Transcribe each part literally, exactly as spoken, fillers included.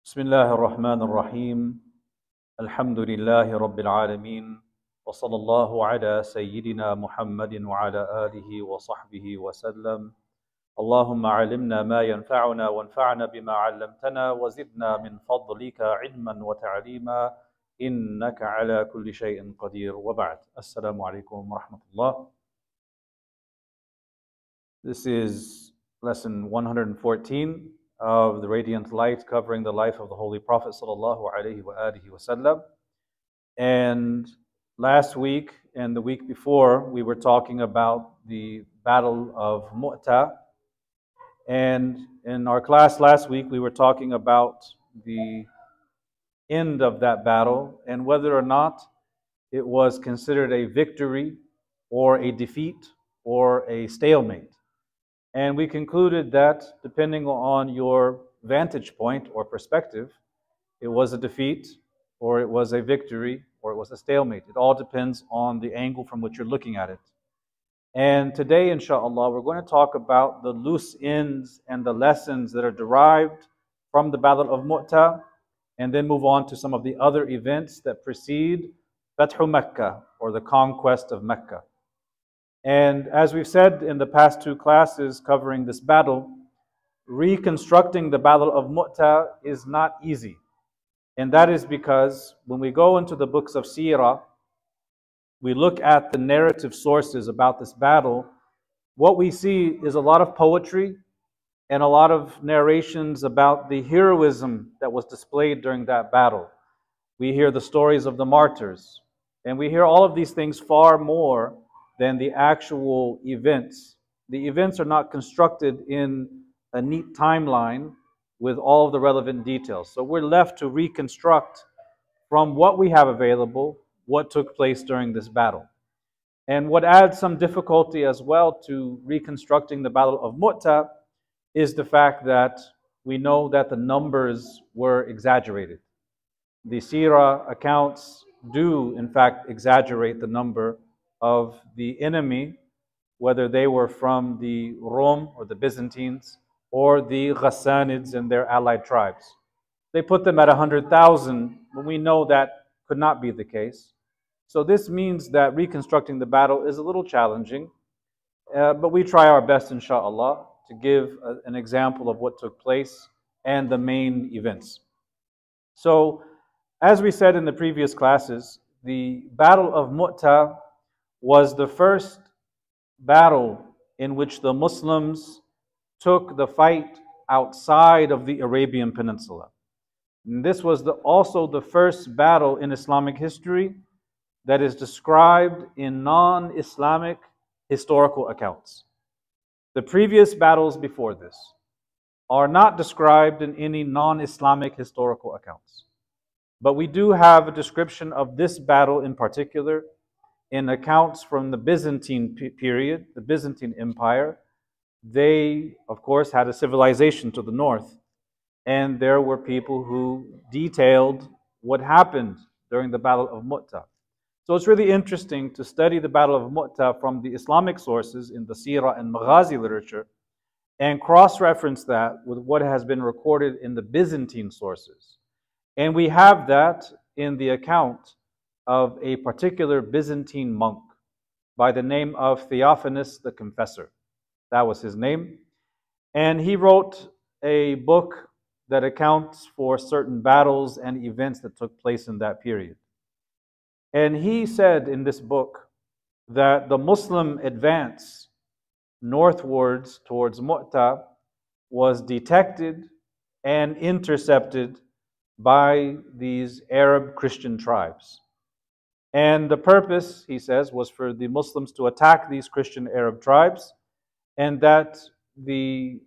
بسم الله الرحمن الرحيم الحمد لله رب العالمين وصلى الله على سيدنا محمد وعلى آله وصحبه وسلم اللهم علمنا ما ينفعنا وانفعنا بما علمتنا وزدنا من فضلك علما وتعليما إنك على كل شيء قدير وبعد السلام عليكم ورحمة الله. This is lesson one hundred fourteen of the Radiant Light covering the life of the Holy Prophet sallallahu alaihi wasallam. And last week and the week before, we were talking about the Battle of Mu'tah. And in our class last week, we were talking about the end of that battle and whether or not it was considered a victory or a defeat or a stalemate. And we concluded that depending on your vantage point or perspective, it was a defeat or it was a victory or it was a stalemate. It all depends on the angle from which you're looking at it. And today, inshallah, we're going to talk about the loose ends and the lessons that are derived from the Battle of Mu'tah, and then move on to some of the other events that precede Fathu Mecca, or the conquest of Mecca. And as we've said in the past two classes covering this battle, reconstructing the Battle of Mu'tah is not easy. And that is because when we go into the books of Seerah, we look at the narrative sources about this battle, what we see is a lot of poetry and a lot of narrations about the heroism that was displayed during that battle. We hear the stories of the martyrs, and we hear all of these things far more than the actual events. The events are not constructed in a neat timeline with all of the relevant details. So we're left to reconstruct from what we have available what took place during this battle. And what adds some difficulty as well to reconstructing the Battle of Mu'tah is the fact that we know that the numbers were exaggerated. The Seerah accounts do in fact exaggerate the number of the enemy, whether they were from the Rome or the Byzantines or the Ghassanids and their allied tribes. They put them at one hundred thousand, but we know that could not be the case. So this means that reconstructing the battle is a little challenging, uh, but we try our best, inshallah, to give a, an example of what took place and the main events. So, as we said in the previous classes, the Battle of Mu'tah was the first battle in which the Muslims took the fight outside of the Arabian Peninsula. And this was the, also the first battle in Islamic history that is described in non-Islamic historical accounts. The previous battles before this are not described in any non-Islamic historical accounts. But we do have a description of this battle in particular in accounts from the Byzantine period, the Byzantine Empire. They, of course, had a civilization to the north, and there were people who detailed what happened during the Battle of Mu'tah. So it's really interesting to study the Battle of Mu'tah from the Islamic sources in the Seerah and Maghazi literature and cross-reference that with what has been recorded in the Byzantine sources. And we have that in the account of a particular Byzantine monk by the name of Theophanes the Confessor. That was his name. And he wrote a book that accounts for certain battles and events that took place in that period. And he said in this book that the Muslim advance northwards towards Mu'tah was detected and intercepted by these Arab Christian tribes. And the purpose, he says, was for the Muslims to attack these Christian Arab tribes, and that the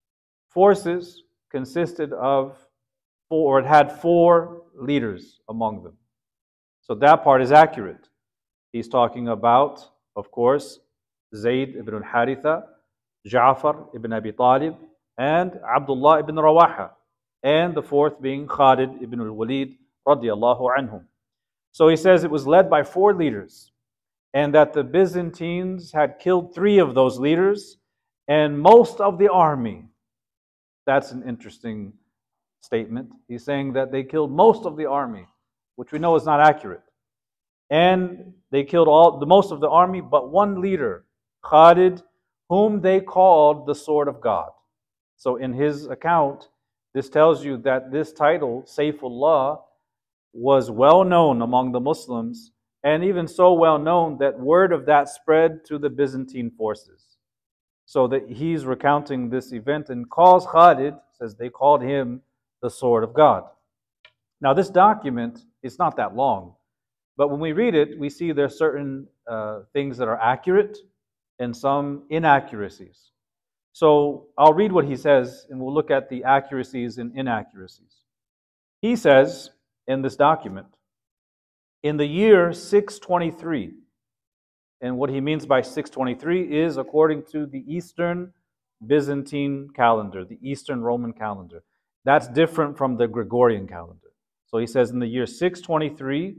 forces consisted of four, or it had four leaders among them. So that part is accurate. He's talking about, of course, Zayd ibn al-Haritha, Ja'far ibn Abi Talib, and Abdullah ibn Rawaha, and the fourth being Khalid ibn al-Walid radiyallahu anhum. So he says it was led by four leaders, and that the Byzantines had killed three of those leaders and most of the army. That's an interesting statement. He's saying that they killed most of the army, which we know is not accurate. And they killed all the most of the army, but one leader, Khalid, whom they called the Sword of God. So in his account, this tells you that this title, Sayfullah, was well known among the Muslims, and even so well known that word of that spread to the Byzantine forces. So that he's recounting this event and calls Khalid, says they called him the Sword of God. Now this document is not that long, but when we read it, we see there are certain uh, things that are accurate and some inaccuracies. So I'll read what he says, and we'll look at the accuracies and inaccuracies. He says in this document, in the year six twenty-three, and what he means by six twenty-three is according to the Eastern Byzantine calendar, the Eastern Roman calendar. That's different from the Gregorian calendar. So he says in the year six twenty-three,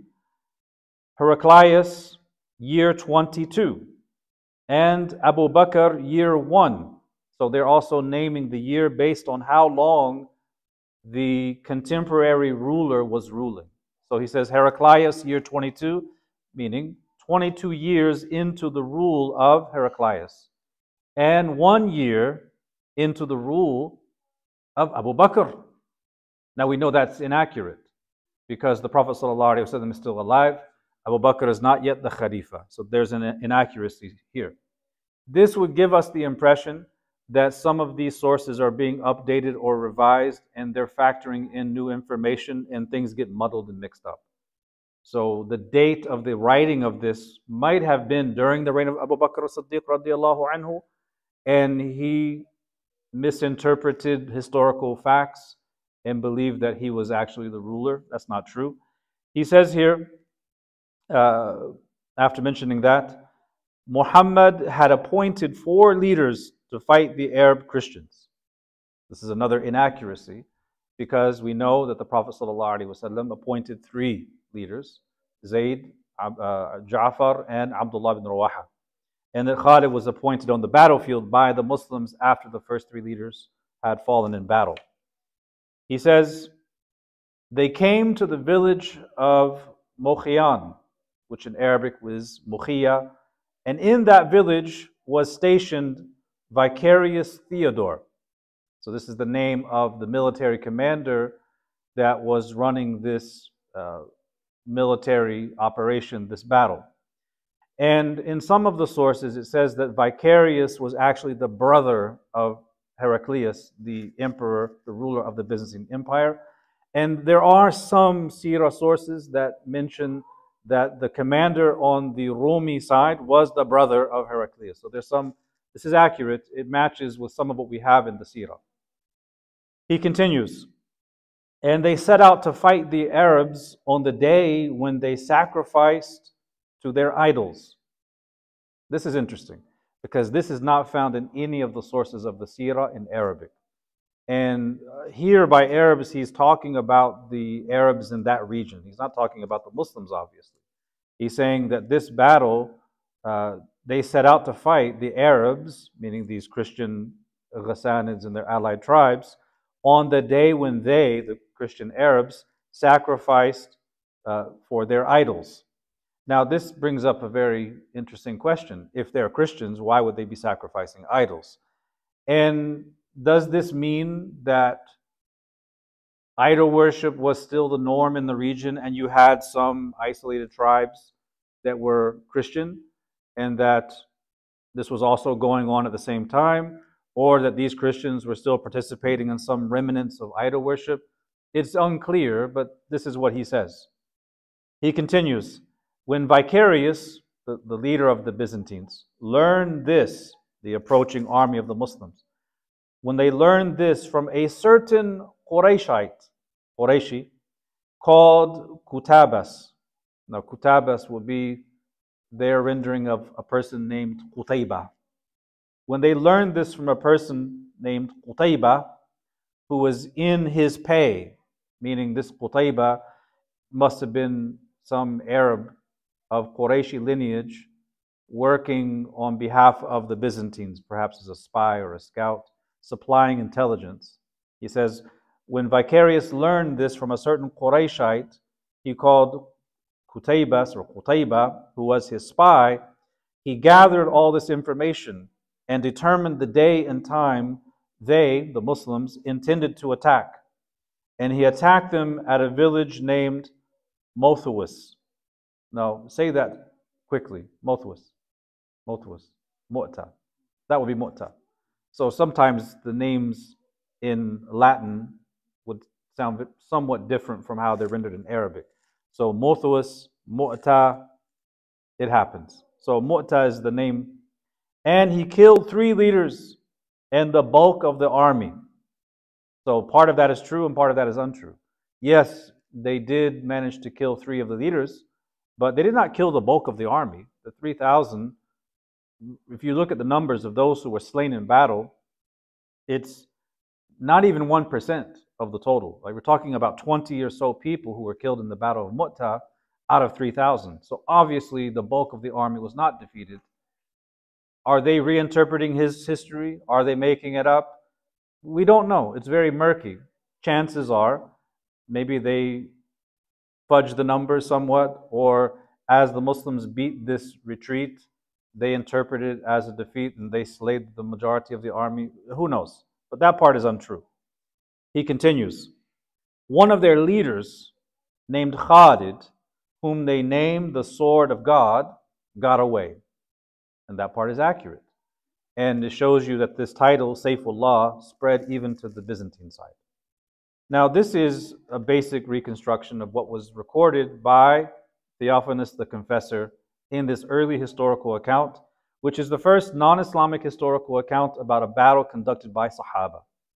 Heraclius, year twenty-two, and Abu Bakr, year one. So they're also naming the year based on how long the contemporary ruler was ruling. So he says Heraclius, year twenty-two, meaning twenty-two years into the rule of Heraclius, and one year into the rule of Abu Bakr. Now we know that's inaccurate because the Prophet ﷺ is still alive. Abu Bakr is not yet the Khalifa. So there's an inaccuracy here. This would give us the impression that some of these sources are being updated or revised, and they're factoring in new information, and things get muddled and mixed up. So the date of the writing of this might have been during the reign of Abu Bakr as-Siddiq radiallahu anhu, and he misinterpreted historical facts and believed that he was actually the ruler. That's not true. He says here, uh, after mentioning that, Muhammad had appointed four leaders to fight the Arab Christians. This is another inaccuracy because we know that the Prophet ﷺ appointed three leaders, Zayd, uh, Ja'far, and Abdullah bin Rawaha. And that Khalid was appointed on the battlefield by the Muslims after the first three leaders had fallen in battle. He says, they came to the village of Mokhiyan, which in Arabic was Mukhiya, and in that village was stationed Vicarius Theodore. So this is the name of the military commander that was running this uh, military operation, this battle. And in some of the sources, it says that Vicarius was actually the brother of Heraclius, the emperor, the ruler of the Byzantine Empire. And there are some Sirah sources that mention that the commander on the Rumi side was the brother of Heraclius. So there's some, this is accurate. It matches with some of what we have in the Sirah. He continues, and they set out to fight the Arabs on the day when they sacrificed to their idols. This is interesting because this is not found in any of the sources of the Sirah in Arabic. And here by Arabs, he's talking about the Arabs in that region. He's not talking about the Muslims, obviously. He's saying that this battle, uh, they set out to fight the Arabs, meaning these Christian Ghassanids and their allied tribes, on the day when they, the Christian Arabs, sacrificed uh, for their idols. Now, this brings up a very interesting question. If they're Christians, why would they be sacrificing idols? And does this mean that idol worship was still the norm in the region and you had some isolated tribes that were Christian and that this was also going on at the same time, or that these Christians were still participating in some remnants of idol worship? It's unclear, but this is what he says. He continues, when Vicarius, the, the leader of the Byzantines, learned this, the approaching army of the Muslims, when they learned this from a certain Qurayshite, Qurayshi, called Kutabas. Now, Kutabas would be their rendering of a person named Qutayba. When they learned this from a person named Qutayba, who was in his pay, meaning this Qutayba must have been some Arab of Qurayshi lineage working on behalf of the Byzantines, perhaps as a spy or a scout, supplying intelligence. He says, When Vicarius learned this from a certain Qurayshite, he called Qutaybas or Qutayba, who was his spy. He gathered all this information and determined the day and time they, the Muslims, intended to attack. And he attacked them at a village named Mothawis. Now, say that quickly. Mothawis. Mothawis. Mu'ta. That would be Mu'ta. So sometimes the names in Latin would sound somewhat different from how they're rendered in Arabic. So Mothawis, Mu'ta, it happens. So Mu'ta is the name. And he killed three leaders and the bulk of the army. So part of that is true and part of that is untrue. Yes, they did manage to kill three of the leaders, but they did not kill the bulk of the army. The three thousand, if you look at the numbers of those who were slain in battle, it's not even one percent of the total. Like, we're talking about twenty or so people who were killed in the Battle of Mu'ta out of three thousand. So obviously the bulk of the army was not defeated. Are they reinterpreting his history? Are they making it up? We don't know. It's very murky. Chances are maybe they fudged the numbers somewhat, or as the Muslims beat this retreat, they interpreted it as a defeat and they slayed the majority of the army. Who knows? But that part is untrue. He continues. One of their leaders, named Khalid, whom they named the Sword of God, got away. And that part is accurate. And it shows you that this title, Sayfullah, spread even to the Byzantine side. Now, this is a basic reconstruction of what was recorded by Theophanes the Confessor in this early historical account, which is the first non-Islamic historical account about a battle conducted by Sahaba.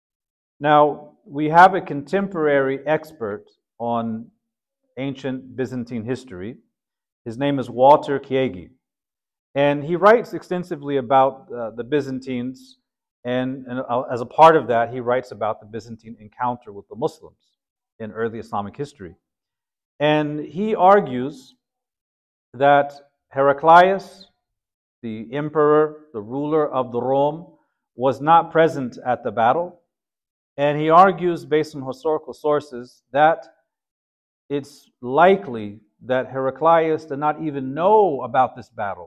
Now, we have a contemporary expert on ancient Byzantine history. His name is Walter Kiegi. And he writes extensively about uh, the Byzantines, and, and uh, as a part of that, he writes about the Byzantine encounter with the Muslims in early Islamic history. And he argues that Heraclius, the emperor, the ruler of the Rome, was not present at the battle. And he argues, based on historical sources, that it's likely that Heraclius did not even know about this battle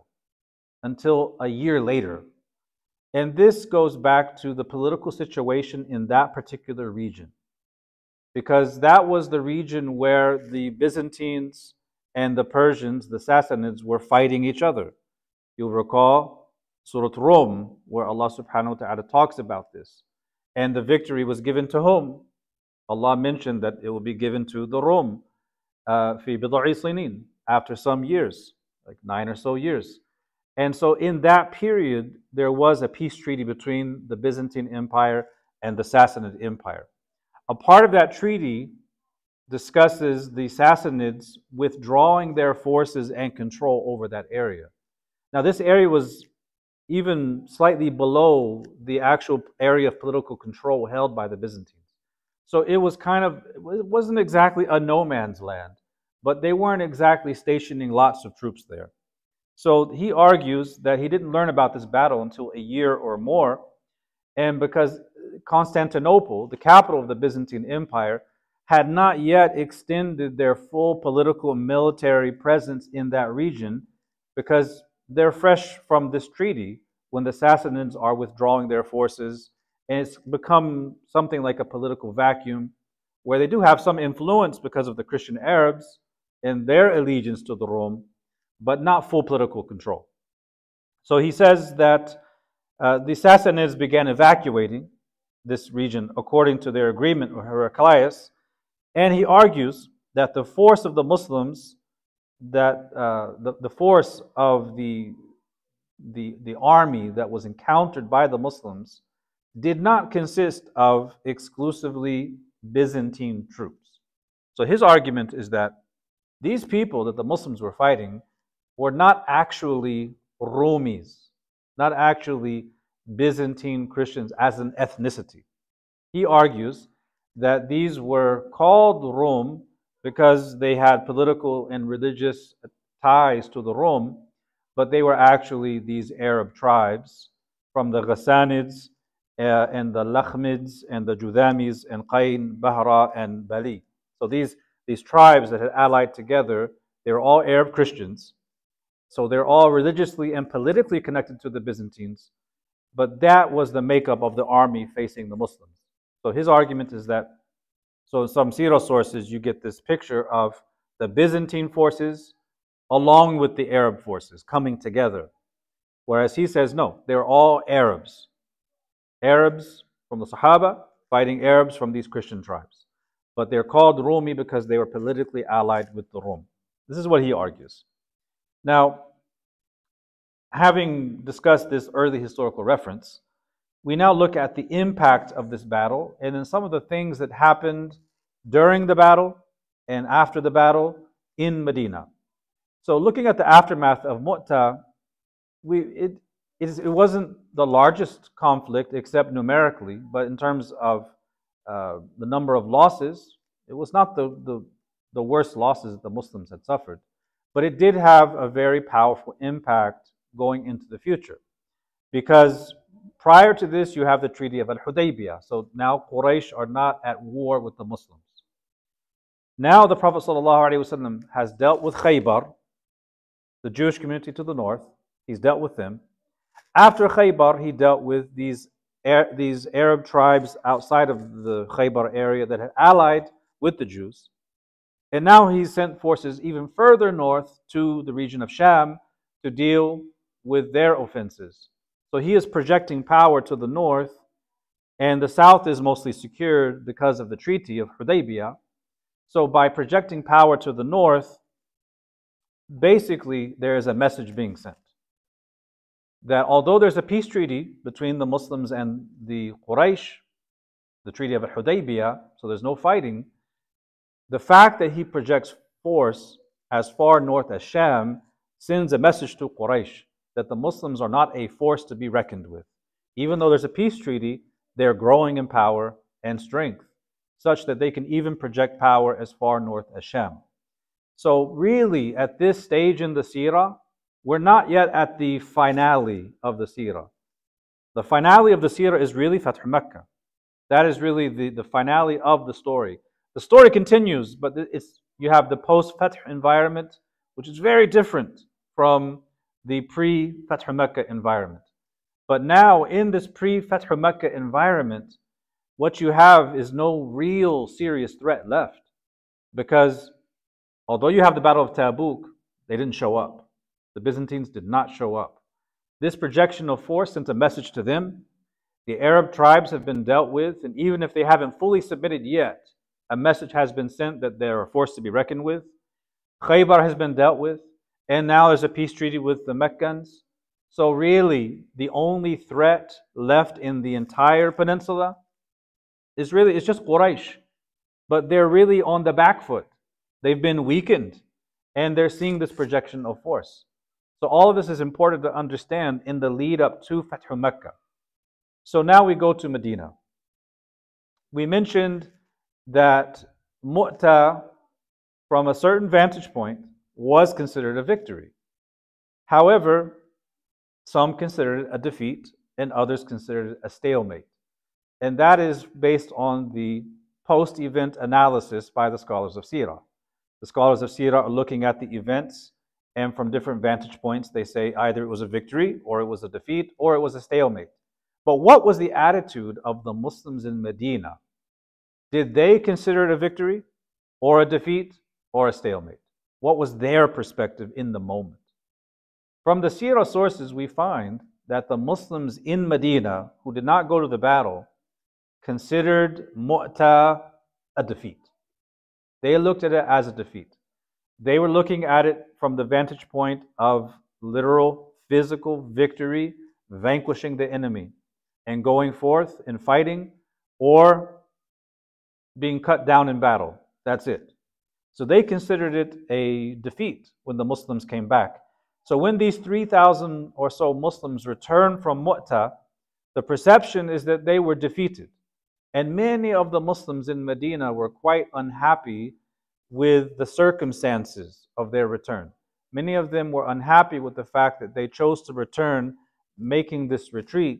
until a year later. And this goes back to the political situation in that particular region, because that was the region where the Byzantines and the Persians, the Sassanids, were fighting each other. You'll recall Surah Rum, where Allah subhanahu wa ta'ala talks about this. And the victory was given to whom? Allah mentioned that it will be given to the Rum, uh, fi bid'i sinin, after some years, like nine or so years. And so in that period, there was a peace treaty between the Byzantine Empire and the Sassanid Empire. A part of that treaty discusses the Sassanids withdrawing their forces and control over that area. Now, this area was even slightly below the actual area of political control held by the Byzantines. So it was kind of, it wasn't exactly a no man's land, but they weren't exactly stationing lots of troops there. So he argues that he didn't learn about this battle until a year or more, and because Constantinople, the capital of the Byzantine Empire, had not yet extended their full political and military presence in that region, because they're fresh from this treaty when the Sassanids are withdrawing their forces, and it's become something like a political vacuum where they do have some influence because of the Christian Arabs and their allegiance to the Rome, but not full political control. So he says that uh, the Sassanids began evacuating this region according to their agreement with Heraclius, and he argues that the force of the Muslims, that uh, the, the force of the, the, the army that was encountered by the Muslims did not consist of exclusively Byzantine troops. So his argument is that these people that the Muslims were fighting were not actually Romis, not actually Byzantine Christians as an ethnicity. He argues that these were called Rome because they had political and religious ties to the Rome, but they were actually these Arab tribes from the Ghassanids uh, and the Lakhmids and the Judhamis and Qayn, Bahra and Bali. So these, these tribes that had allied together, they were all Arab Christians. So they're all religiously and politically connected to the Byzantines. But that was the makeup of the army facing the Muslims. So his argument is that, so in some Sirah sources, you get this picture of the Byzantine forces along with the Arab forces coming together. Whereas he says, no, they're all Arabs. Arabs from the Sahaba fighting Arabs from these Christian tribes. But they're called Rumi because they were politically allied with the Rum. This is what he argues. Now, having discussed this early historical reference, we now look at the impact of this battle and then some of the things that happened during the battle and after the battle in Medina. So looking at the aftermath of Mu'tah, we, it, it, is, it wasn't the largest conflict except numerically, but in terms of uh, the number of losses, it was not the, the, the worst losses that the Muslims had suffered. But it did have a very powerful impact going into the future. Because prior to this, you have the Treaty of Al-Hudaybiyah. So now Quraysh are not at war with the Muslims. Now the Prophet ﷺ has dealt with Khaybar, the Jewish community to the north. He's dealt with them. After Khaybar, he dealt with these, these Arab tribes outside of the Khaybar area that had allied with the Jews. And now he sent forces even further north to the region of Sham to deal with their offenses. So he is projecting power to the north, and the south is mostly secured because of the Treaty of Hudaybiyah. So by projecting power to the north, basically there is a message being sent. That although there's a peace treaty between the Muslims and the Quraysh, the Treaty of Hudaybiyah, so there's no fighting, the fact that he projects force as far north as Sham sends a message to Quraysh that the Muslims are not a force to be reckoned with. Even though there's a peace treaty, they're growing in power and strength, such that they can even project power as far north as Sham. So really, at this stage in the Sirah, we're not yet at the finale of the Sirah. The finale of the Sirah is really Fath Makkah. That is really the, the finale of the story. The story continues, but it's, you have the post-Fath environment, which is very different from the pre-Fath Makkah environment. But now, in this pre-Fath Makkah environment, what you have is no real serious threat left. Because although you have the Battle of Tabuk, they didn't show up. The Byzantines did not show up. This projection of force sent a message to them. The Arab tribes have been dealt with, and even if they haven't fully submitted yet, a message has been sent that they're a force to be reckoned with. Khaybar has been dealt with, and now there's a peace treaty with the Meccans. So really, the only threat left in the entire peninsula is really, it's just Quraysh. But they're really on the back foot. They've been weakened, and they're seeing this projection of force. So all of this is important to understand in the lead up to Fath Makkah. So now we go to Medina. We mentioned that Mu'tah, from a certain vantage point, was considered a victory. However, some considered it a defeat and others considered it a stalemate. And that is based on the post-event analysis by the scholars of Sirah. The scholars of Sirah are looking at the events, and from different vantage points, they say either it was a victory, or it was a defeat, or it was a stalemate. But what was the attitude of the Muslims in Medina? Did they consider it a victory, or a defeat, or a stalemate? What was their perspective in the moment? From the Sirah sources, we find that the Muslims in Medina, who did not go to the battle, considered Mu'tah a defeat. They looked at it as a defeat. They were looking at it from the vantage point of literal physical victory, vanquishing the enemy, and going forth and fighting, or being cut down in battle. That's it. So they considered it a defeat when the Muslims came back. So when these three thousand or so Muslims returned from Mu'tah, the perception is that they were defeated. And many of the Muslims in Medina were quite unhappy with the circumstances of their return. Many of them were unhappy with the fact that they chose to return, making this retreat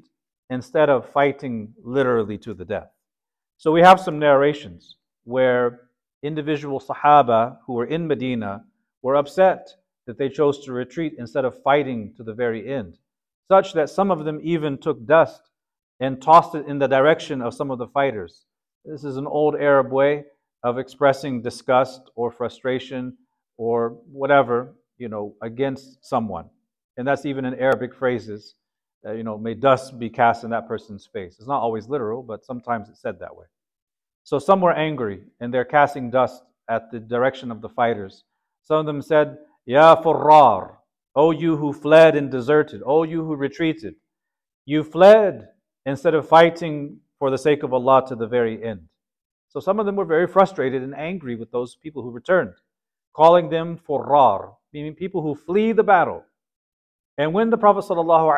instead of fighting literally to the death. So we have some narrations where individual Sahaba who were in Medina were upset that they chose to retreat instead of fighting to the very end, such that some of them even took dust and tossed it in the direction of some of the fighters. This is an old Arab way of expressing disgust or frustration or whatever, you know, against someone. And that's even in Arabic phrases, uh, you know, may dust be cast in that person's face. It's not always literal, but sometimes it's said that way. So some were angry and they're casting dust at the direction of the fighters. Some of them said, Ya Furrar, O you who fled and deserted, O you who retreated. You fled instead of fighting for the sake of Allah to the very end. So some of them were very frustrated and angry with those people who returned, calling them Furrar, meaning people who flee the battle. And when the Prophet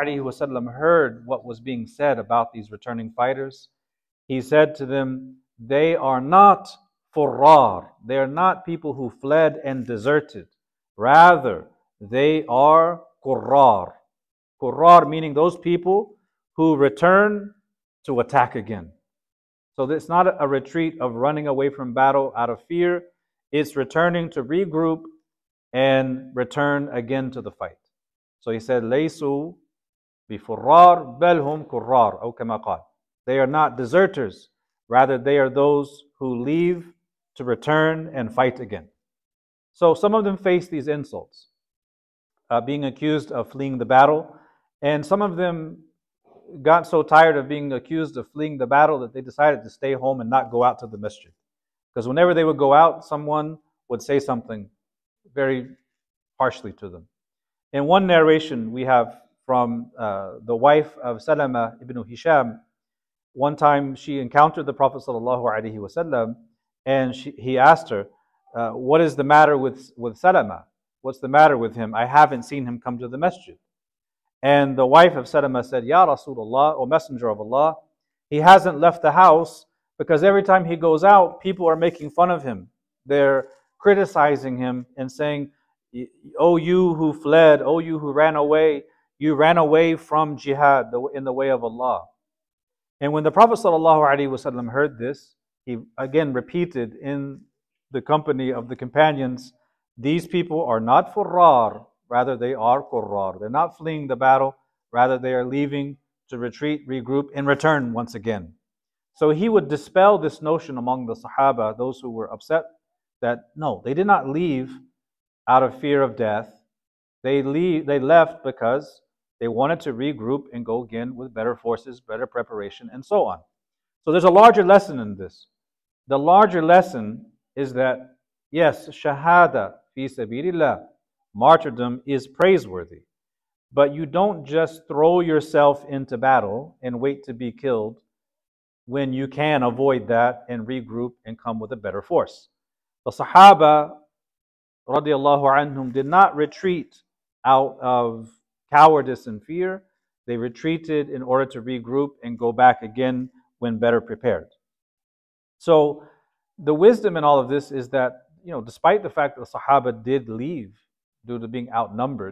ﷺ heard what was being said about these returning fighters, he said to them, they are not Furrar, they are not people who fled and deserted. Rather, they are Qurrar. Qurrar meaning those people who return to attack again. So it's not a retreat of running away from battle out of fear. It's returning to regroup and return again to the fight. So he said, Laysu bifurrar belhum qurrar, or kama qal. They are not deserters. Rather, they are those who leave to return and fight again. So some of them faced these insults, uh, being accused of fleeing the battle. And some of them got so tired of being accused of fleeing the battle that they decided to stay home and not go out to the masjid. Because whenever they would go out, someone would say something very harshly to them. In one narration we have from uh, the wife of Salama ibn Hisham, one time she encountered the Prophet ﷺ and she, he asked her, uh, what is the matter with, with Salama? What's the matter with him? I haven't seen him come to the masjid. And the wife of Salama said, Ya Rasulullah, O Messenger of Allah, he hasn't left the house because every time he goes out, people are making fun of him. They're criticizing him and saying, O you who fled, O you who ran away, you ran away from jihad in the way of Allah. And when the Prophet ﷺ heard this, he again repeated in the company of the companions, these people are not furrar, rather they are qurrar. They're not fleeing the battle, rather they are leaving to retreat, regroup, and return once again. So he would dispel this notion among the Sahaba, those who were upset, that no, they did not leave out of fear of death. They leave, they left because they wanted to regroup and go again with better forces, better preparation, and so on. So there's a larger lesson in this. The larger lesson is that, yes, shahada fi sabilillah, martyrdom is praiseworthy. But you don't just throw yourself into battle and wait to be killed when you can avoid that and regroup and come with a better force. The Sahaba radiallahu anhum did not retreat out of cowardice and fear. They retreated in order to regroup and go back again when better prepared. So the wisdom in all of this is that, you know, despite the fact that the Sahaba did leave due to being outnumbered,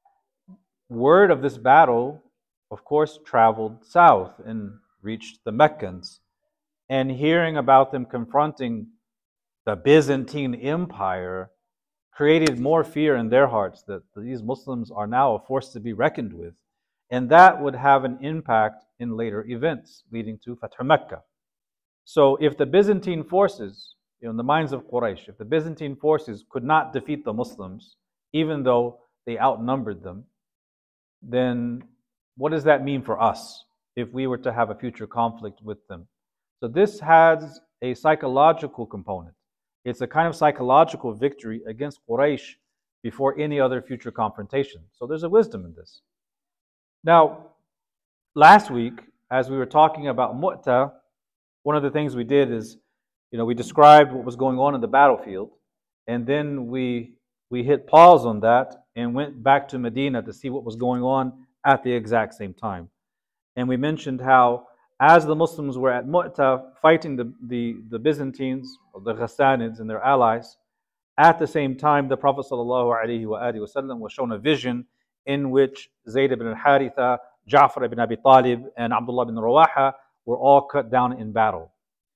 word of this battle, of course, traveled south and reached the Meccans. And hearing about them confronting the Byzantine Empire created more fear in their hearts that these Muslims are now a force to be reckoned with. And that would have an impact in later events leading to Fath Mecca. So if the Byzantine forces, you know, in the minds of Quraysh, if the Byzantine forces could not defeat the Muslims, even though they outnumbered them, then what does that mean for us if we were to have a future conflict with them? So this has a psychological component. It's a kind of psychological victory against Quraysh before any other future confrontation. So there's a wisdom in this. Now, last week, as we were talking about Mu'tah, one of the things we did is, you know, we described what was going on in the battlefield, and then we we hit pause on that and went back to Medina to see what was going on at the exact same time. And we mentioned how, as the Muslims were at Mu'tah fighting the, the, the Byzantines, or the Ghassanids and their allies, at the same time the Prophet ﷺ was shown a vision in which Zayd ibn al-Haritha Ja'far ibn Abi Talib and Abdullah ibn Rawaha were all cut down in battle.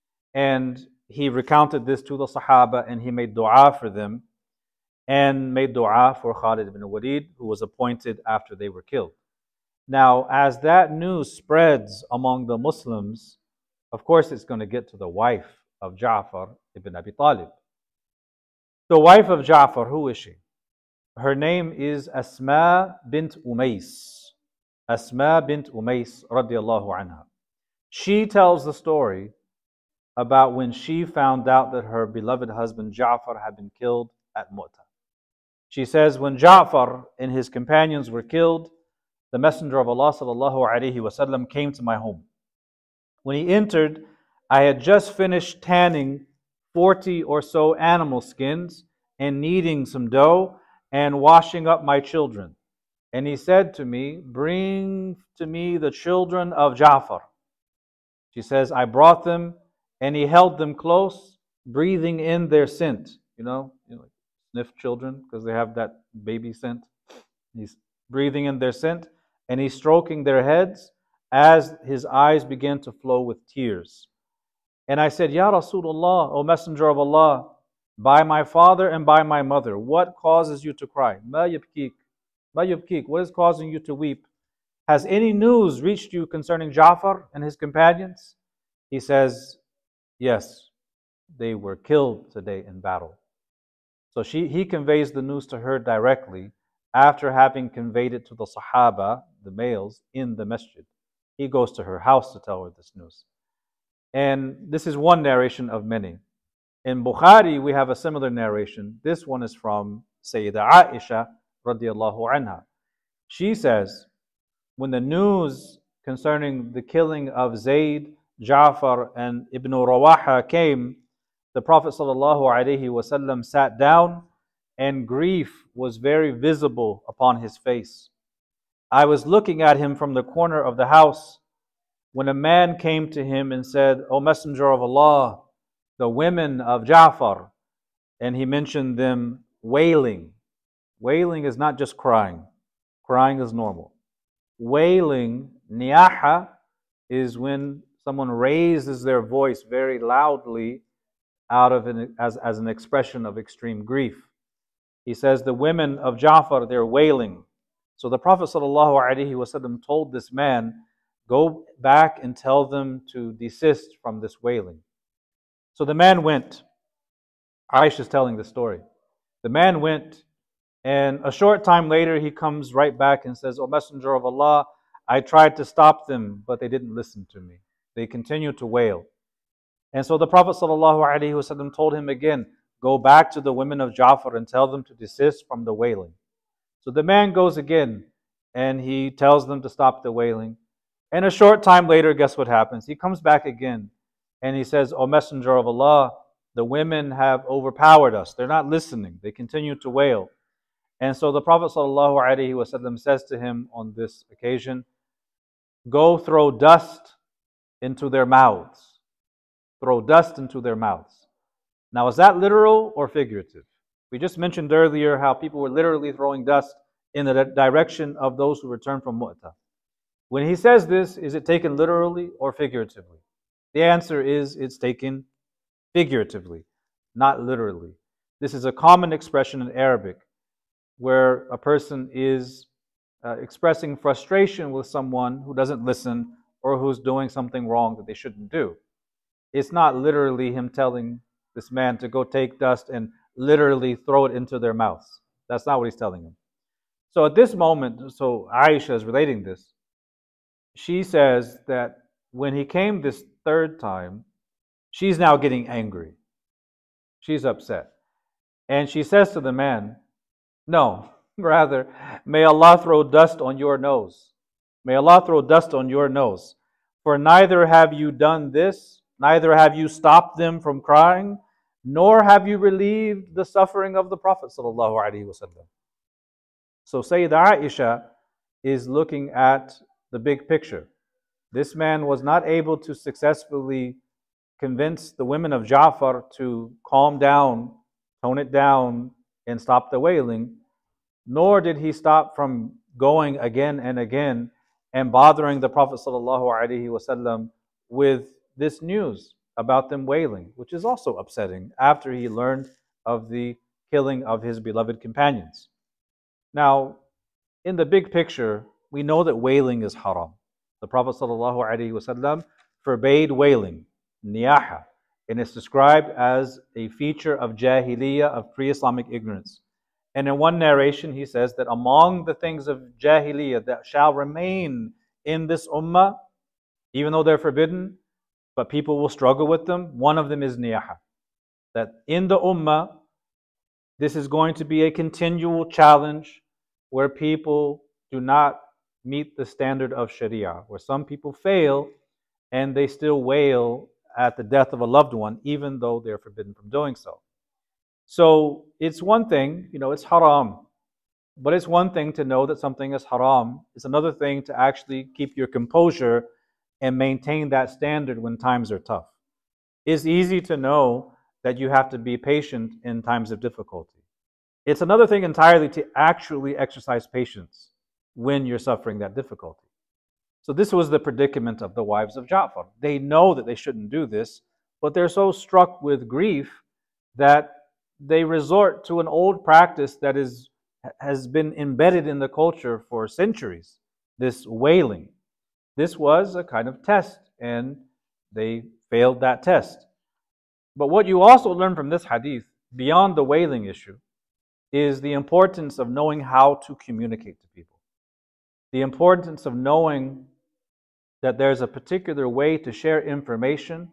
And he recounted this to the Sahaba and he made dua for them and made dua for Khalid ibn Walid, who was appointed after they were killed. Now, as that news spreads among the Muslims, of course it's going to get to the wife of Ja'far ibn Abi Talib. The wife of Ja'far, who is she? Her name is Asma bint Umays. Asma bint Umays radiallahu anha. She tells the story about when she found out that her beloved husband Ja'far had been killed at Mu'tah. She says, when Ja'far and his companions were killed, the Messenger of Allah sallallahu alaihi wasallam came to my home. When he entered, I had just finished tanning forty or so animal skins and kneading some dough and washing up my children. And he said to me, bring to me the children of Ja'far. She says, I brought them and he held them close, breathing in their scent. You know, you know sniff children because they have that baby scent. He's breathing in their scent and he's stroking their heads as his eyes began to flow with tears. And I said, Ya Rasulullah, O Messenger of Allah, by my father and by my mother, what causes you to cry? Ma yabkik, ma yabkik, what is causing you to weep? Has any news reached you concerning Ja'far and his companions? He says, yes, they were killed today in battle. So she, he conveys the news to her directly after having conveyed it to the Sahaba, the males, in the masjid. He goes to her house to tell her this news. And this is one narration of many. In Bukhari, we have a similar narration. This one is from Sayyidah Aisha radiallahu anha. She says, when the news concerning the killing of Zayd, Ja'far, and Ibn Rawaha came, the Prophet sallallahu alaihi wasallam sat down and grief was very visible upon his face. I was looking at him from the corner of the house when a man came to him and said, O Messenger of Allah, the women of Ja'far, and he mentioned them wailing. Wailing is not just crying. Crying is normal. Wailing, niyaha, is when someone raises their voice very loudly out of an, as, as an expression of extreme grief. He says the women of Ja'far, they're wailing. So the Prophet ﷺ told this man, go back and tell them to desist from this wailing. So the man went. Aisha is telling the story. The man went, and a short time later he comes right back and says, O Messenger of Allah, I tried to stop them, but they didn't listen to me. They continued to wail. And so the Prophet ﷺ told him again, go back to the women of Ja'far and tell them to desist from the wailing. So the man goes again and he tells them to stop the wailing. And a short time later, guess what happens? He comes back again and he says, O Messenger of Allah, the women have overpowered us. They're not listening. They continue to wail. And so the Prophet ﷺ says to him on this occasion, go throw dust into their mouths. Throw dust into their mouths. Now, is that literal or figurative? We just mentioned earlier how people were literally throwing dust in the direction of those who returned from Mu'tah. When he says this, is it taken literally or figuratively? The answer is it's taken figuratively, not literally. This is a common expression in Arabic where a person is uh, expressing frustration with someone who doesn't listen or who's doing something wrong that they shouldn't do. It's not literally him telling this man to go take dust and literally throw it into their mouths. That's not what he's telling him. So at this moment, so Aisha is relating this. She says that when he came this third time, she's now getting angry. She's upset. And she says to the man, no, rather, may Allah throw dust on your nose. May Allah throw dust on your nose. For neither have you done this, neither have you stopped them from crying, nor have you relieved the suffering of the Prophet ﷺ. So Sayyidah Aisha is looking at the big picture. This man was not able to successfully convince the women of Ja'far to calm down, tone it down, and stop the wailing, nor did he stop from going again and again and bothering the Prophet ﷺ with this news about them wailing, which is also upsetting after he learned of the killing of his beloved companions. Now, in the big picture, we know that wailing is haram. The Prophet ﷺ forbade wailing, niyaha, and it's described as a feature of jahiliyyah, of pre-Islamic ignorance. And in one narration, he says that among the things of jahiliyyah that shall remain in this ummah, even though they're forbidden, but people will struggle with them, one of them is niyaha. That in the ummah, this is going to be a continual challenge where people do not meet the standard of Sharia, where some people fail and they still wail at the death of a loved one, even though they're forbidden from doing so. So it's one thing, you know, it's haram. But it's one thing to know that something is haram. It's another thing to actually keep your composure and maintain that standard when times are tough. It's easy to know that you have to be patient in times of difficulty. It's another thing entirely to actually exercise patience when you're suffering that difficulty. So this was the predicament of the wives of Ja'far. They know that they shouldn't do this, but they're so struck with grief that they resort to an old practice that is has been embedded in the culture for centuries, this wailing. This was a kind of test, and they failed that test. But what you also learn from this hadith, beyond the wailing issue, is the importance of knowing how to communicate to people. The importance of knowing that there's a particular way to share information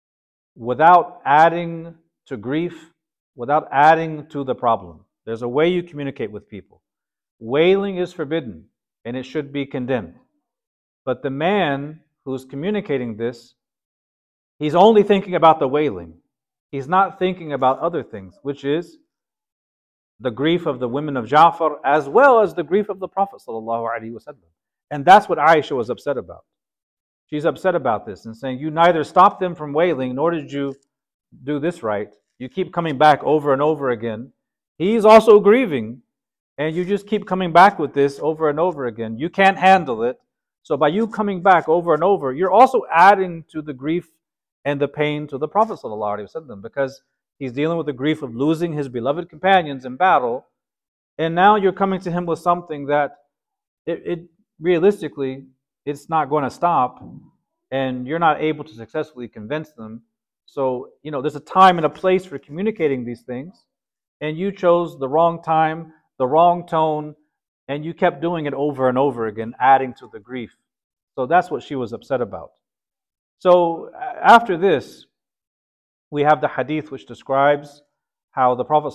without adding to grief, without adding to the problem. There's a way you communicate with people. Wailing is forbidden, and it should be condemned. But the man who's communicating this, he's only thinking about the wailing. He's not thinking about other things, which is the grief of the women of Ja'far, as well as the grief of the Prophet ﷺ. And that's what Aisha was upset about. She's upset about this and saying, you neither stopped them from wailing, nor did you do this right. You keep coming back over and over again. He's also grieving, and you just keep coming back with this over and over again. You can't handle it. So by you coming back over and over, you're also adding to the grief and the pain to the Prophet ﷺ, because he's dealing with the grief of losing his beloved companions in battle, and now you're coming to him with something that it, it realistically, it's not going to stop, and you're not able to successfully convince them. So, you know, there's a time and a place for communicating these things, and you chose the wrong time, the wrong tone, and you kept doing it over and over again, adding to the grief. So that's what she was upset about. So after this, we have the hadith which describes how the Prophet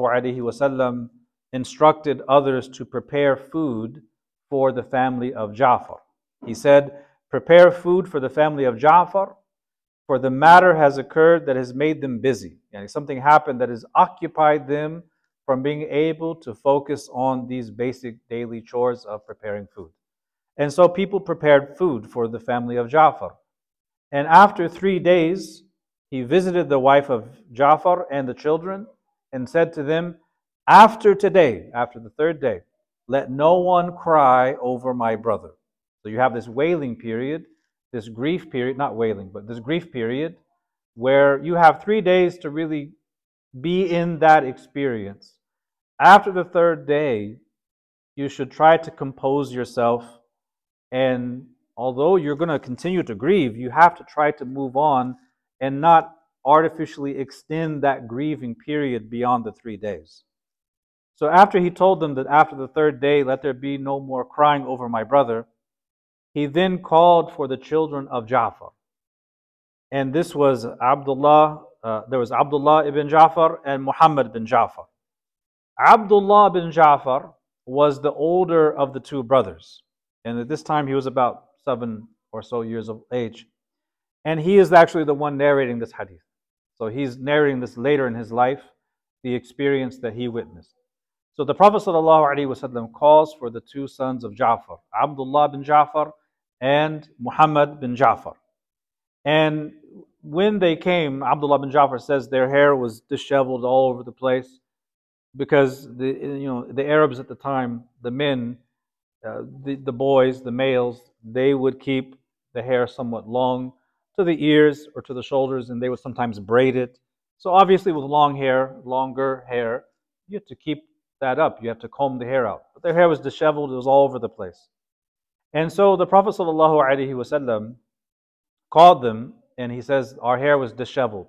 ﷺ instructed others to prepare food for the family of Ja'far. He said, prepare food for the family of Ja'far, for the matter has occurred that has made them busy. Yani something happened that has occupied them from being able to focus on these basic daily chores of preparing food. And so people prepared food for the family of Ja'far. And after three days, he visited the wife of Ja'far and the children and said to them, after today, after the third day, let no one cry over my brother. So you have this wailing period, this grief period, not wailing, but this grief period, where you have three days to really be in that experience. After the third day, you should try to compose yourself, and although you're going to continue to grieve, you have to try to move on and not artificially extend that grieving period beyond the three days. So after he told them that after the third day, let there be no more crying over my brother, he then called for the children of Ja'far. And this was Abdullah, uh, there was Abdullah ibn Ja'far and Muhammad ibn Ja'far. Abdullah ibn Ja'far was the older of the two brothers. And at this time he was about seven or so years of age. And he is actually the one narrating this hadith. So he's narrating this later in his life, the experience that he witnessed. So the Prophet ﷺ calls for the two sons of Ja'far, Abdullah bin Ja'far and Muhammad bin Ja'far. And when they came, Abdullah bin Ja'far says their hair was disheveled all over the place, because the you know the Arabs at the time, the men, uh, the, the boys, the males, they would keep the hair somewhat long to the ears or to the shoulders, and they would sometimes braid it. So obviously with long hair, longer hair, you have to keep that up. You have to comb the hair out. But their hair was disheveled, it was all over the place. And so the Prophet ﷺ called them, and he says, our hair was disheveled.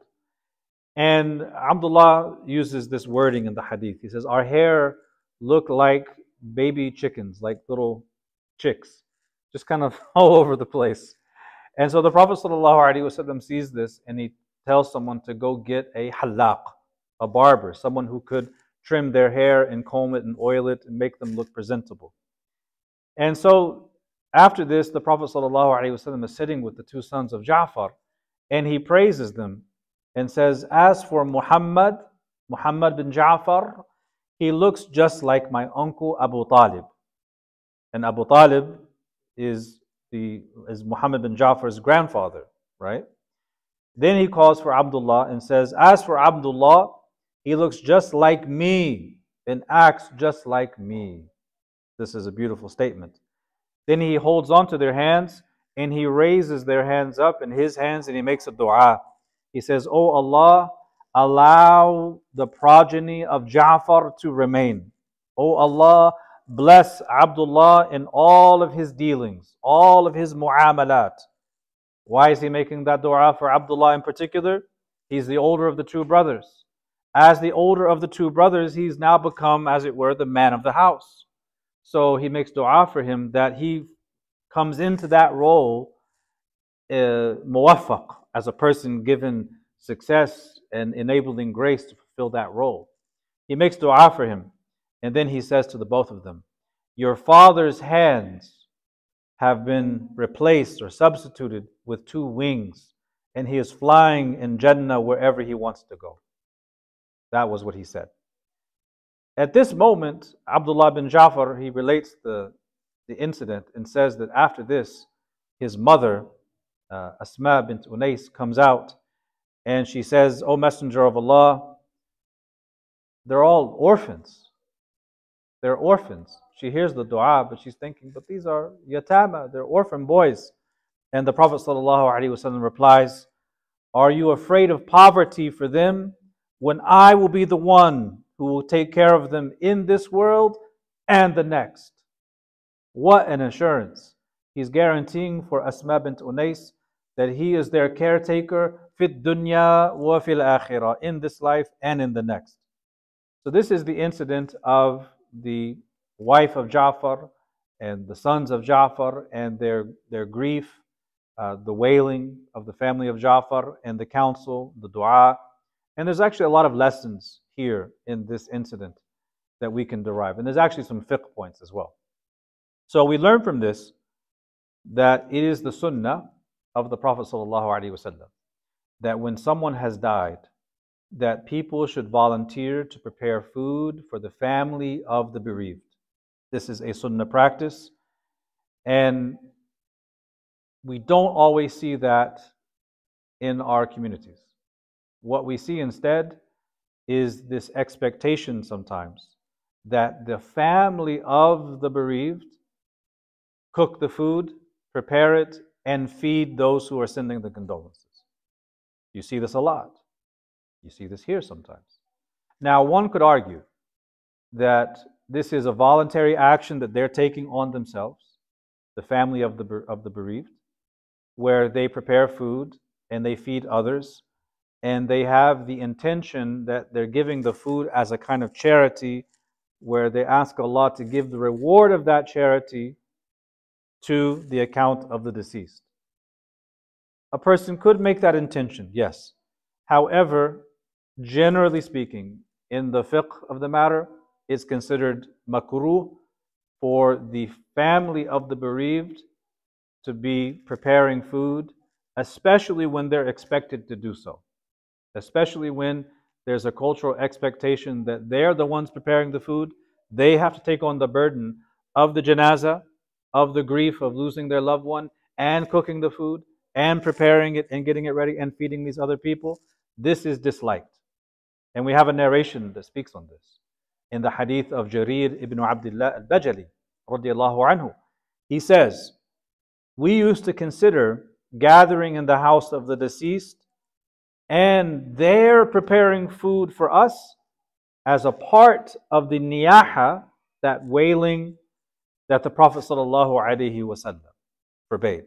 And Abdullah uses this wording in the hadith. He says, our hair looked like baby chickens, like little chicks, just kind of all over the place. And so the Prophet ﷺ sees this, and he tells someone to go get a halaq, a barber, someone who could trim their hair and comb it and oil it and make them look presentable. And so after this, the Prophet ﷺ is sitting with the two sons of Ja'far, and he praises them and says, as for Muhammad, Muhammad bin Ja'far, he looks just like my uncle Abu Talib. And Abu Talib is, the, is Muhammad bin Ja'far's grandfather, right? Then he calls for Abdullah and says, as for Abdullah, he looks just like me and acts just like me. This is a beautiful statement. Then he holds on to their hands and he raises their hands up in his hands and he makes a dua. He says, "Oh Allah, allow the progeny of Ja'far to remain. Oh Allah, bless Abdullah in all of his dealings, all of his mu'amalat." Why is he making that dua for Abdullah in particular? He's the older of the two brothers. As the older of the two brothers, he's now become, as it were, the man of the house. So he makes dua for him that he comes into that role uh, muwaffaq, as a person given success and enabling grace to fulfill that role. He makes dua for him, and then he says to the both of them, your father's hands have been replaced or substituted with two wings, and he is flying in Jannah wherever he wants to go. That was what he said. At this moment, Abdullah bin Ja'far, he relates the, the incident and says that after this, his mother, uh, Asma bint Unais, comes out and she says, "O Messenger of Allah, they're all orphans. They're orphans." She hears the dua, but she's thinking, but these are yatama, they're orphan boys. And the Prophet ﷺ replies, "Are you afraid of poverty for them when I will be the one who will take care of them in this world and the next?" What an assurance. He's guaranteeing for Asma bint Unais that he is their caretaker fit dunya wa fil akhirah, in this life and in the next. So this is the incident of the wife of Ja'far and the sons of Ja'far and their, their grief, uh, the wailing of the family of Ja'far and the counsel, the dua. And there's actually a lot of lessons here in this incident that we can derive. And there's actually some fiqh points as well. So we learn from this that it is the sunnah of the Prophet ﷺ that when someone has died, that people should volunteer to prepare food for the family of the bereaved. This is a sunnah practice, and we don't always see that in our communities. What we see instead is this expectation sometimes that the family of the bereaved cook the food, prepare it, and feed those who are sending the condolences. You see this a lot. You see this here sometimes. Now, one could argue that this is a voluntary action that they're taking on themselves, the family of the, of the bereaved, where they prepare food and they feed others, and they have the intention that they're giving the food as a kind of charity, where they ask Allah to give the reward of that charity to the account of the deceased. A person could make that intention, yes. However, generally speaking, in the fiqh of the matter, it's considered makruh for the family of the bereaved to be preparing food, especially when they're expected to do so. Especially when there's a cultural expectation that they're the ones preparing the food. They have to take on the burden of the janazah, of the grief of losing their loved one, and cooking the food, and preparing it, and getting it ready, and feeding these other people. This is disliked. And we have a narration that speaks on this in the hadith of Jarir ibn Abdullah al-Bajali, radiallahu anhu. He says, we used to consider gathering in the house of the deceased and there preparing food for us as a part of the niyaha, that wailing that the Prophet ﷺ forbade.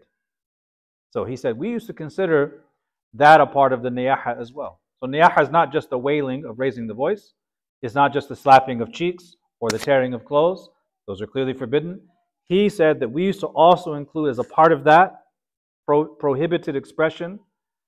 So he said, we used to consider that a part of the niyaha as well. So niyaha is not just the wailing of raising the voice. It's not just the slapping of cheeks or the tearing of clothes. Those are clearly forbidden. He said that we used to also include as a part of that pro- prohibited expression,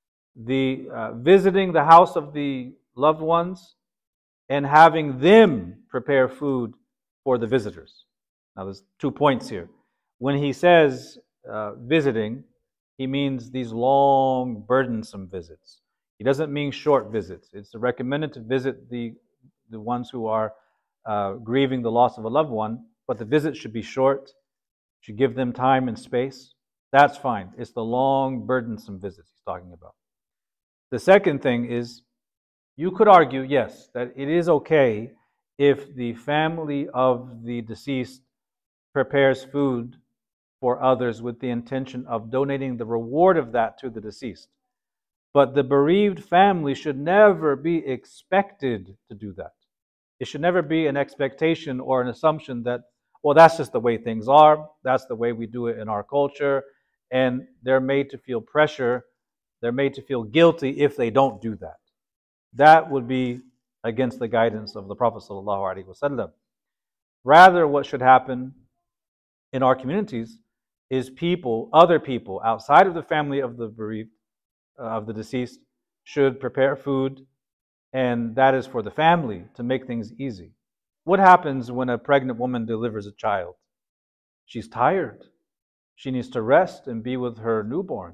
the uh, visiting the house of the loved ones and having them prepare food for the visitors. Now there's two points here. When he says uh, visiting, he means these long, burdensome visits. He doesn't mean short visits. It's recommended to visit the, the ones who are uh, grieving the loss of a loved one, but the visit should be short, should give them time and space. That's fine. It's the long, burdensome visits he's talking about. The second thing is, you could argue, yes, that it is okay if the family of the deceased prepares food for others with the intention of donating the reward of that to the deceased. But the bereaved family should never be expected to do that. It should never be an expectation or an assumption that, well, that's just the way things are, that's the way we do it in our culture, and they're made to feel pressure, they're made to feel guilty if they don't do that. That would be against the guidance of the Prophet ﷺ. Rather, what should happen in our communities is people, other people outside of the family of the bereaved, uh, of the deceased, should prepare food, and that is for the family to make things easy. What happens when a pregnant woman delivers a child? She's tired. She needs to rest and be with her newborn.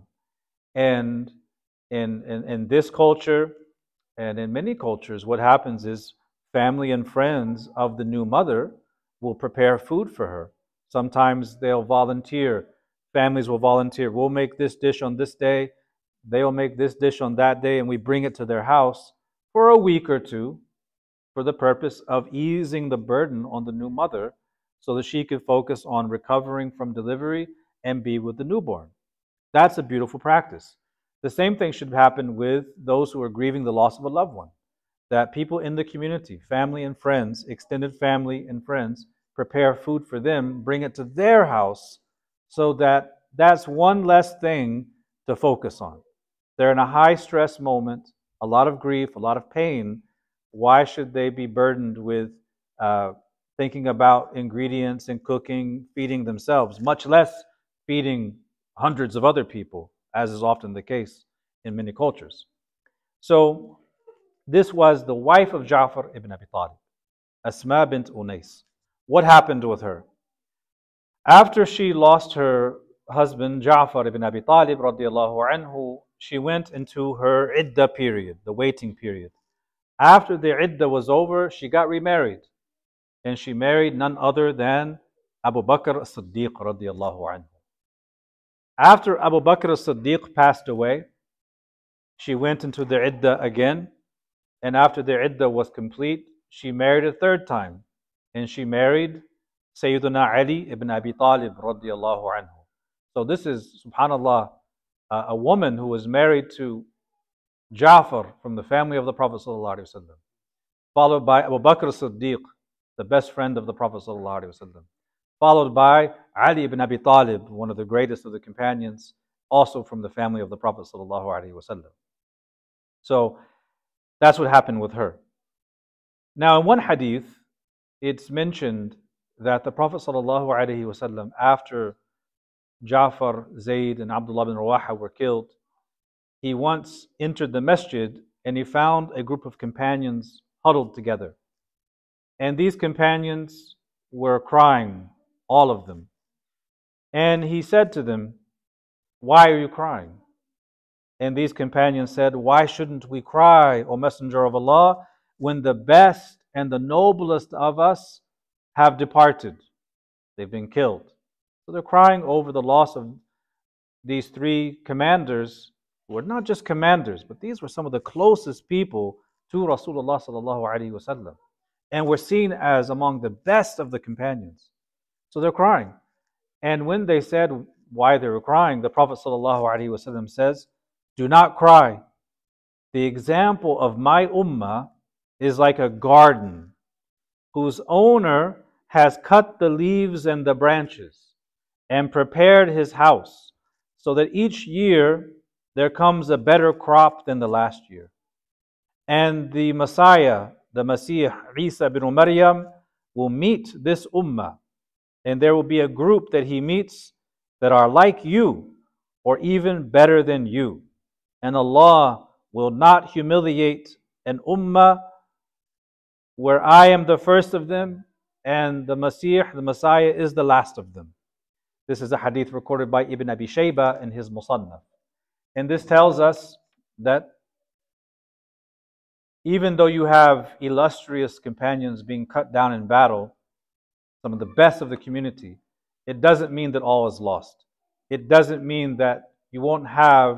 And in, in, in this culture, and in many cultures, what happens is family and friends of the new mother will prepare food for her. Sometimes they'll volunteer. Families will volunteer. We'll make this dish on this day. They'll make this dish on that day, and we bring it to their house for a week or two for the purpose of easing the burden on the new mother so that she could focus on recovering from delivery and be with the newborn. That's a beautiful practice. The same thing should happen with those who are grieving the loss of a loved one. That people in the community, family and friends, extended family and friends, prepare food for them, bring it to their house, so that that's one less thing to focus on. They're in a high stress moment, a lot of grief, a lot of pain. Why should they be burdened with uh, thinking about ingredients and cooking, feeding themselves, much less feeding hundreds of other people, as is often the case in many cultures? So this was the wife of Ja'far ibn Abi Talib, Asma bint Unais. What happened with her? After she lost her husband, Ja'far ibn Abi Talib radiallahu anhu, she went into her iddah period, the waiting period. After the iddah was over, she got remarried. And she married none other than Abu Bakr as-Siddiq radiallahu anhu. After Abu Bakr as-Siddiq passed away, she went into the iddah again. And after the iddah was complete, she married a third time. And she married Sayyiduna Ali ibn Abi Talib radiallahu anhu. So this is, subhanAllah, uh, a woman who was married to Ja'far from the family of the Prophet sallallahu alaihi wasallam, followed by Abu Bakr as-Siddiq, the best friend of the Prophet sallallahu alaihi wasallam, followed by Ali ibn Abi Talib, one of the greatest of the companions, also from the family of the Prophet sallallahu alaihi wasallam. So that's what happened with her. Now in one hadith, it's mentioned that the Prophet sallallahu alaihi wasallam, after Ja'far, Zayd, and Abdullah bin Rawaha were killed, he once entered the masjid and he found a group of companions huddled together. And these companions were crying, all of them. And he said to them, "Why are you crying?" And these companions said, "Why shouldn't we cry, O Messenger of Allah, when the best and the noblest of us have departed? They've been killed." So they're crying over the loss of these three commanders, who were not just commanders, but these were some of the closest people to Rasulullah sallallahu alaihi wasallam, and were seen as among the best of the companions. So they're crying. And when they said why they were crying, the Prophet ﷺ says, do not cry. The example of my ummah is like a garden whose owner has cut the leaves and the branches and prepared his house so that each year there comes a better crop than the last year. And the Messiah, the Masih, Isa bin Maryam, will meet this ummah, and there will be a group that he meets that are like you or even better than you. And Allah will not humiliate an ummah where I am the first of them and the Masih, the Messiah, is the last of them. This is a hadith recorded by Ibn Abi Shayba in his Musannaf. And this tells us that even though you have illustrious companions being cut down in battle, some of the best of the community, it doesn't mean that all is lost. It doesn't mean that you won't have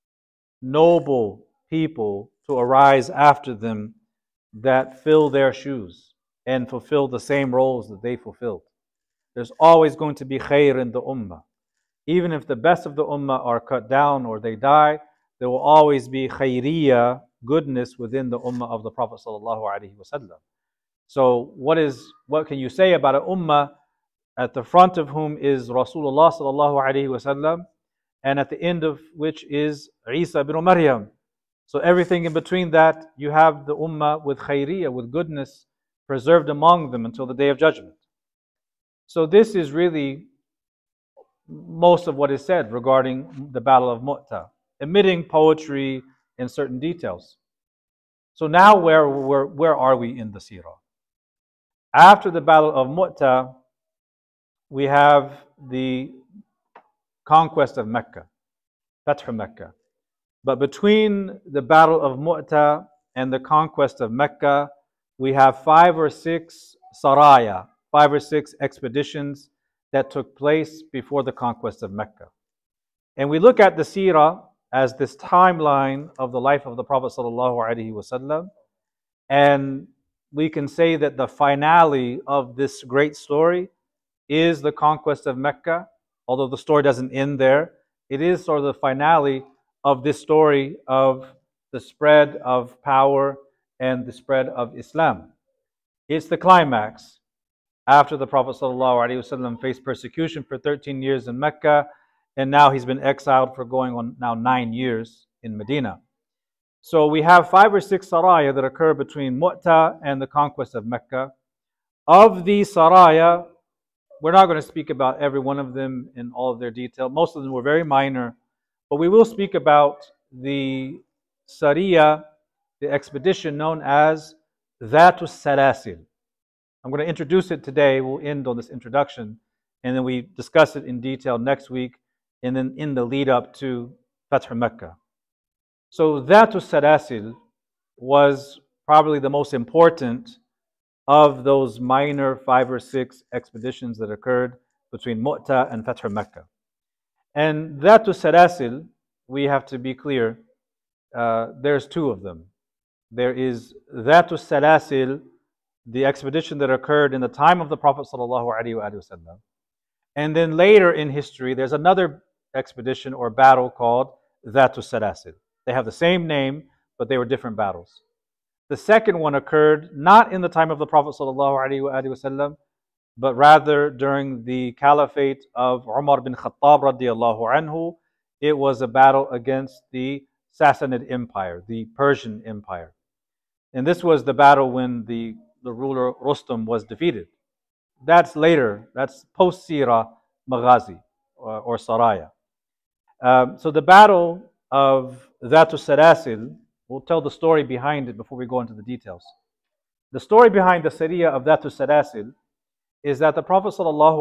noble people to arise after them that fill their shoes and fulfill the same roles that they fulfilled. There's always going to be khair in the ummah. Even if the best of the ummah are cut down or they die, there will always be khairiyah, goodness within the ummah of the Prophet ﷺ. So what is what can you say about an ummah at the front of whom is Rasulullah ﷺ and at the end of which is Isa bin Maryam? So everything in between that, you have the ummah with khairiyah, with goodness preserved among them until the Day of Judgment. So this is really most of what is said regarding the Battle of Mu'tah, omitting poetry and certain details. So now where, where, where are we in the seerah? After the Battle of Mu'tah, we have the conquest of Mecca, Fath Mecca. But between the Battle of Mu'tah and the conquest of Mecca, we have five or six saraya, five or six expeditions that took place before the conquest of Mecca. And we look at the seerah as this timeline of the life of the Prophet ﷺ, and we can say that the finale of this great story is the conquest of Mecca. Although the story doesn't end there, it is sort of the finale of this story of the spread of power and the spread of Islam. It's the climax after the Prophet ﷺ faced persecution for thirteen years in Mecca, and now he's been exiled for going on now nine years in Medina. So we have five or six saraya that occur between Mu'tah and the conquest of Mecca. Of these saraya, we're not going to speak about every one of them in all of their detail. Most of them were very minor. But we will speak about the Sariya, the expedition known as Dhatu Salasil. I'm going to introduce it today. We'll end on this introduction, and then we discuss it in detail next week, and then in the lead up to Fath Mecca. So Dhatu Salasil was probably the most important of those minor five or six expeditions that occurred between Mu'tah and Fath Mecca. And Dhatu Salasil, we have to be clear, uh, there's two of them. There is Dhatu Salasil, the expedition that occurred in the time of the Prophet ﷺ. And then later in history, there's another expedition or battle called Dhatu Salasil. They have the same name, but they were different battles. The second one occurred not in the time of the Prophet ﷺ, but rather during the caliphate of Umar bin Khattab radiallahu anhu. It was a battle against the Sassanid Empire, the Persian Empire. And this was the battle when the, the ruler Rustam was defeated. That's later, that's post-Sirah Maghazi or, or Saraya. Um, so the battle of Dhatu Salasil, we'll tell the story behind it before we go into the details. The story behind the Sariya of Dhatu Salasil is that the Prophet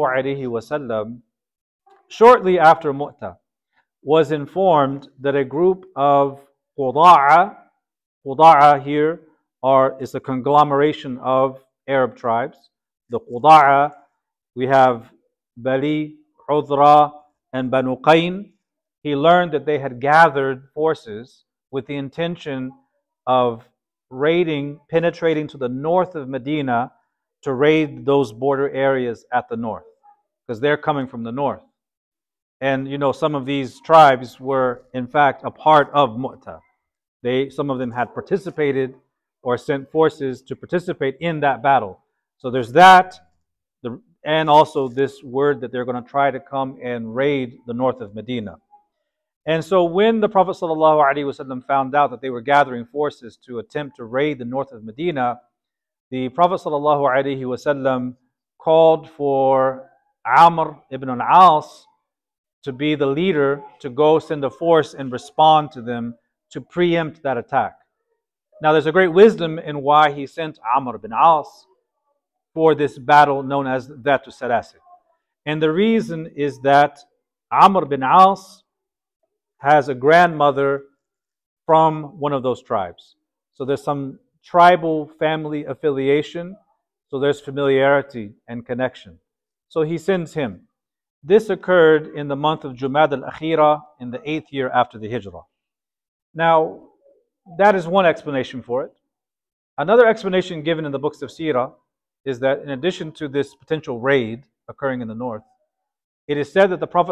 ﷺ, shortly after Mu'tah, was informed that a group of Quda'a, Quda'a here are, is a conglomeration of Arab tribes. The Quda'a, we have Bali, Udra, and Banu Qayn. He learned that they had gathered forces with the intention of raiding, penetrating to the north of Medina to raid those border areas at the north. because they're coming from the north. And you know, some of these tribes were in fact a part of Mu'tah. They, some of them had participated or sent forces to participate in that battle. So there's that, the, and also this word that they're going to try to come and raid the north of Medina. And so when the Prophet ﷺ found out that they were gathering forces to attempt to raid the north of Medina, the Prophet ﷺ called for Amr ibn al-As to be the leader, to go send a force and respond to them to preempt that attack. Now there's a great wisdom in why he sent Amr ibn al-As for this battle known as Dhatu Salasil. And the reason is that Amr ibn al-As has a grandmother from one of those tribes. So there's some tribal family affiliation, so there's familiarity and connection. So he sends him. This occurred in the month of Jumad al-Akhira in the eighth year after the Hijrah. Now, that is one explanation for it. Another explanation given in the books of Sirah is that in addition to this potential raid occurring in the north, it is said that the Prophet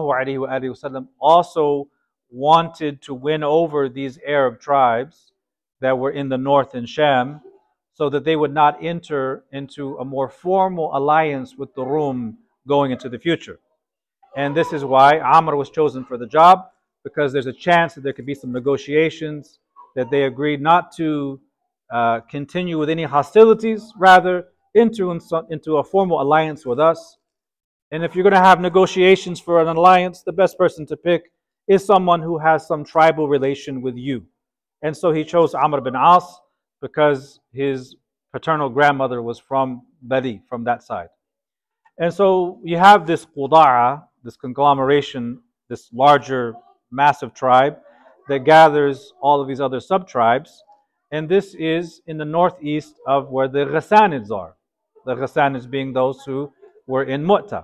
ﷺ also wanted to win over these Arab tribes that were in the north in Sham so that they would not enter into a more formal alliance with the Rum going into the future. And this is why Amr was chosen for the job, because there's a chance that there could be some negotiations, that they agreed not to uh, continue with any hostilities, rather enter into a formal alliance with us. And if you're going to have negotiations for an alliance, the best person to pick is someone who has some tribal relation with you. And so he chose Amr bin As because his paternal grandmother was from Badi, from that side. And so you have this Quda'a, this conglomeration, this larger, massive tribe that gathers all of these other sub-tribes. And this is in the northeast of where the Ghassanids are. The Ghassanids being those who were in Mu'tah.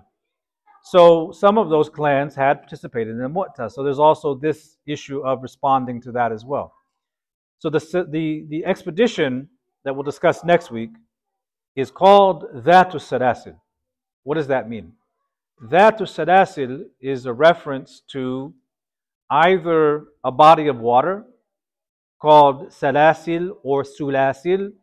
So some of those clans had participated in Mu'tah. So there's also this issue of responding to that as well. So the, the, the expedition that we'll discuss next week is called Dhatu Salasil. What does that mean? Dhatu Salasil is a reference to either a body of water called Salasil or Sulasil,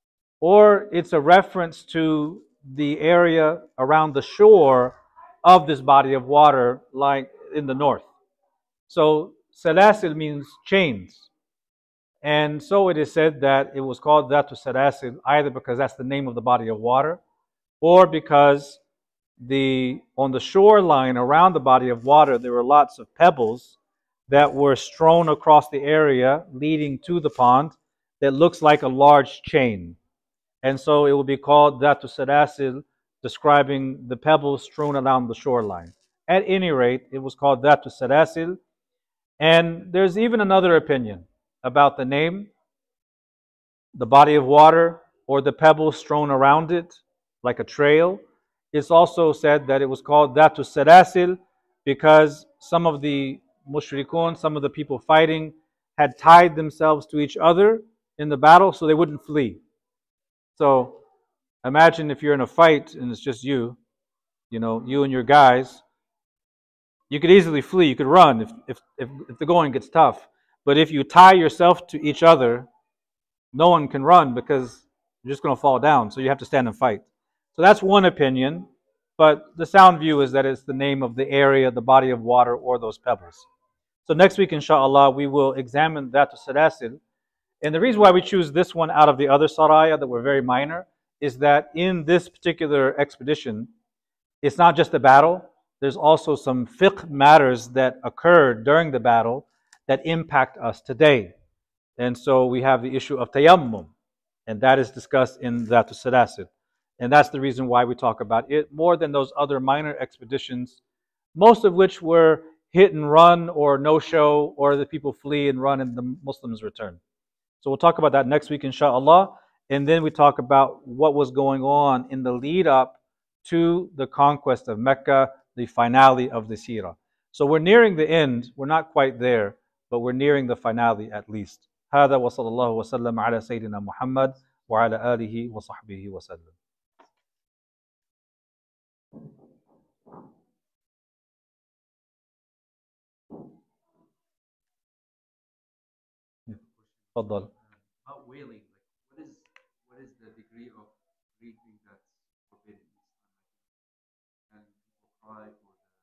or it's a reference to the area around the shore of this body of water, like in the north. So Salasil means chains. And so it is said that it was called Dhatu Salasil either because that's the name of the body of water, or because the on the shoreline around the body of water there were lots of pebbles that were strewn across the area leading to the pond that looks like a large chain. And so it will be called Dhatu Salasil, describing the pebbles strewn around the shoreline. At any rate, it was called Dhatu Salasil. And there's even another opinion about the name, the body of water, or the pebbles strewn around it, like a trail. It's also said that it was called Dhatu Salasil because some of the mushrikun, some of the people fighting, had tied themselves to each other in the battle so they wouldn't flee. So imagine if you're in a fight and it's just you, you know, you and your guys, you could easily flee, you could run if, if, if, if the going gets tough. But if you tie yourself to each other, no one can run because you're just going to fall down. So you have to stand and fight. So that's one opinion. But the sound view is that it's the name of the area, the body of water, or those pebbles. So next week, inshallah, we will examine Dhatu Salasil. And the reason why we choose this one out of the other saraya that were very minor is that in this particular expedition, it's not just the battle. There's also some fiqh matters that occurred during the battle that impact us today. And so we have the issue of tayammum, and that is discussed in Dhatu Salasil. And that's the reason why we talk about it more than those other minor expeditions, most of which were hit and run or no-show, or the people flee and run and the Muslims return. So we'll talk about that next week, inshallah. And then we talk about what was going on in the lead up to the conquest of Mecca, the finale of the seerah. So we're nearing the end. We're not quite there, but we're nearing the finale at least. هذا وصلى الله وسلم على سيدنا محمد وعلى آله وصحبه وسلم. تفضل. About wailing, like what is what is the degree of grieving that's forbidden in Islam? And people cry for the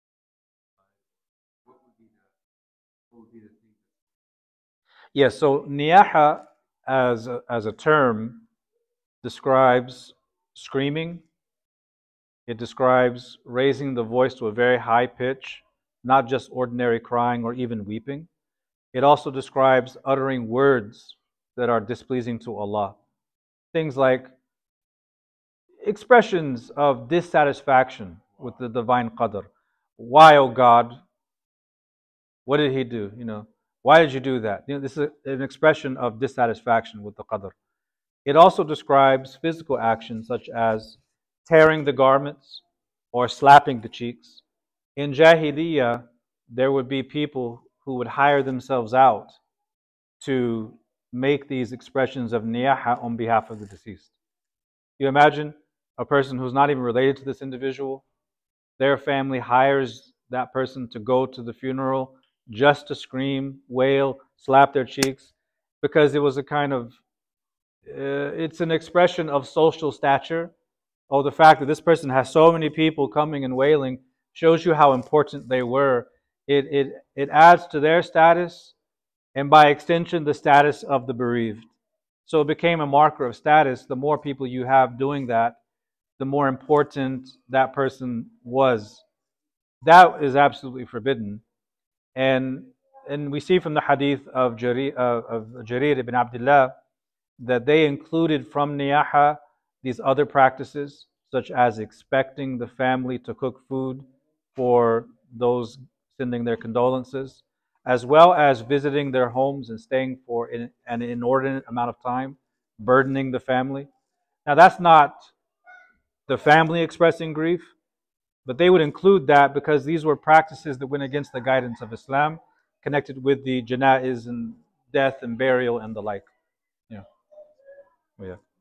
what would be the what would be the thing that's Yes, so niyaha as a, as a term describes screaming. It describes raising the voice to a very high pitch, not just ordinary crying or even weeping. It also describes uttering words that are displeasing to Allah. Things like expressions of dissatisfaction with the divine qadr. Why, oh God? What did he do? You know, why did you do that? You know, this is an expression of dissatisfaction with the qadr. It also describes physical actions such as tearing the garments or slapping the cheeks. In Jahiliyyah, there would be people who would hire themselves out to make these expressions of niyaha on behalf of the deceased. You imagine a person who's not even related to this individual, their family hires that person to go to the funeral just to scream, wail, slap their cheeks, because it was a kind of, uh, it's an expression of social stature. Oh, the fact that this person has so many people coming and wailing shows you how important they were. It, it, it adds to their status, and by extension, the status of the bereaved. So it became a marker of status. The more people you have doing that, the more important that person was. That is absolutely forbidden. And and we see from the hadith of Jarir, uh, of Jarir ibn Abdullah that they included from niyaha these other practices, such as expecting the family to cook food for those sending their condolences, as well as visiting their homes and staying for an inordinate amount of time, burdening the family. Now, that's not the family expressing grief, but they would include that because these were practices that went against the guidance of Islam, connected with the janaiz and death and burial and the like. Yeah. Yeah.